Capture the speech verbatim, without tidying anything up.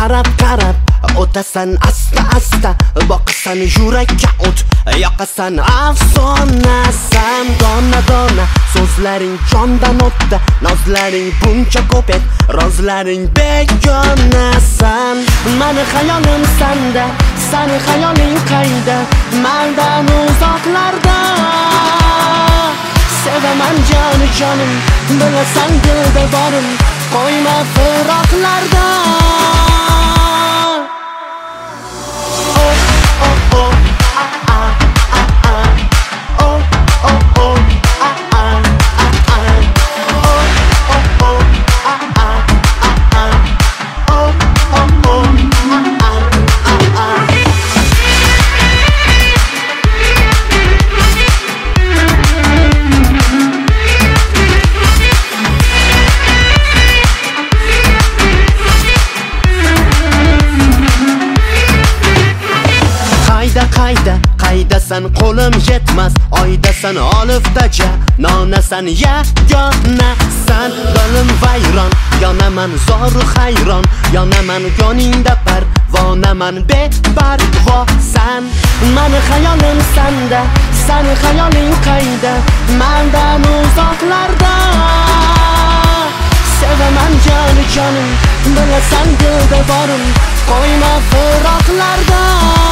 qarab qarab o'tasan asta asta, boqasan yurakka o't, yoqasan afsonasan. Dona dona so'zlaring jondan o'tdi, nozlaring buncha ko'p ed, rozlaring begonasan. Mani xayolim sanda, sani xayoling qayda, mendan uzoqlarda. Sevaman joni jonim, bilasan dilda borim, qo'yma firoqlarda. Qayda qaydasan qo'lim yetmas, oydasan oliftaja, nonasan yagonasan. Dilim vayron, yonaman zoru hayron, yonaman yoningda parvonaman beparvosan. Mani xayolim sanda, sani xayoling qayda, mendan uzoqlarda. Sevaman joni jonim, bilasan dilda borim, qo'yma firoqlarda.